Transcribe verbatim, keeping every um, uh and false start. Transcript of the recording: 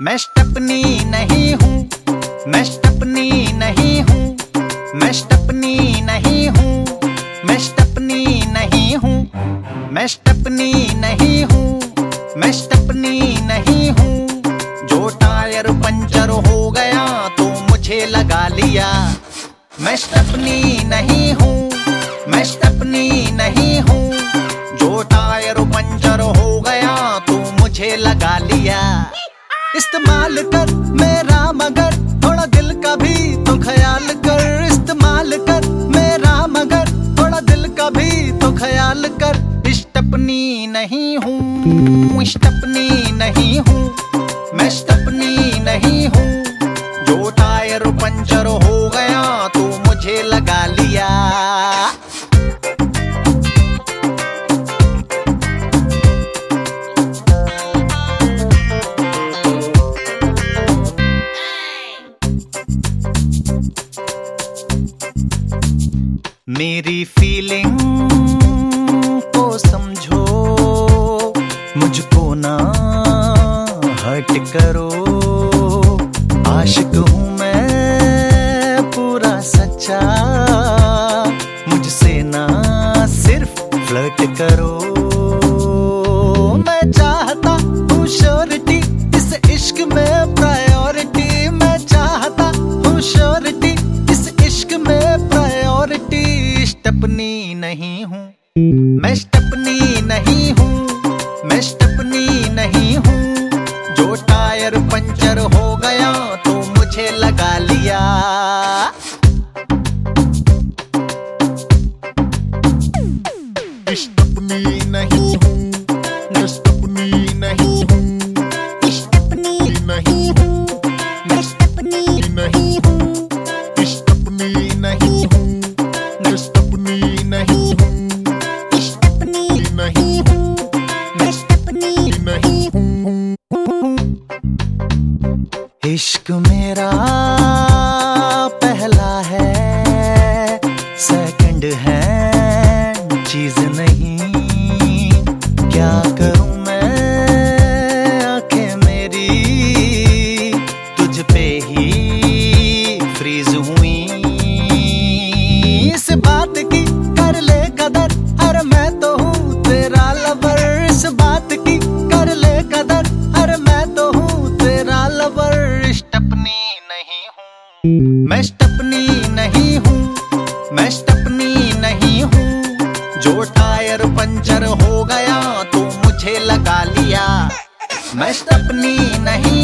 मैं स्टेपनी नहीं हूँ, मैं स्टेपनी नहीं हूँ, मैं स्टेपनी नहीं हूँ, मैं स्टेपनी नहीं हूँ, मैं स्टेपनी नहीं हूँ, मैं स्टेपनी नहीं हूँ। जो टायर पंचर हो गया तो मुझे लगा लिया। मैं स्टेपनी नहीं हूँ, मैं स्टेपनी नहीं हूँ। जो टायर पंचर हो गया तो मुझे लगा लिया। इस्तेमाल कर मेरा मगर थोड़ा दिल का भी तो ख्याल कर। इस्तेमाल कर मेरा मगर थोड़ा दिल का भी तो ख्याल कर। स्टेपनी नहीं हूँ, स्टेपनी नहीं हूँ, मैं स्टेपनी नहीं हूँ। जो टायर पंचर हो गया तो मुझे लगा लिया। मेरी फीलिंग को समझो, मुझको ना हर्ट करो। आशिक हूँ मैं पूरा सच्चा, मुझसे ना सिर्फ फ्लर्ट करो। मैं चाहता हूँ श्योरिटी, इस इश्क में प्रायोरिटी। मैं चाहता हूँ श्योरिटी, इस इश्क में प्रायोरिटी। स्टेपनी नहीं हूँ, मैं स्टेपनी नहीं हूँ, मैं स्टेपनी नहीं हूँ। जो टायर पंचर हो गया तो मुझे लगा लिया। स्टेपनी नहीं हूँ, मैं स्टेपनी नहीं हूँ, स्टेपनी नहीं हूँ, मैं स्टेपनी नहीं हूँ, स्टेपनी नहीं हूँ, मैं स्टेपनी नहीं हूँ, स्टेपनी नहीं हूँ, मैं स्टेपनी नहीं हूँ। इश्क मेरा पहला है, सेकंड हैंड चीज नहीं। क्या करूं मैं, आंखें मेरी तुझ पे ही फ्रीज हुई। इस बात की कर ले कदर, अरे मैं तो हूँ तेरा लवर। इस बात की कर ले कदर, अरे मैं तो हूँ तेरा लवर। स्टेपनी नहीं हूँ, मैं स्टेपनी नहीं हूँ, मैं स्टेपनी नहीं हूँ। जो टायर पंचर हो गया तो मुझे लगा लिया। मैं स्टेपनी नहीं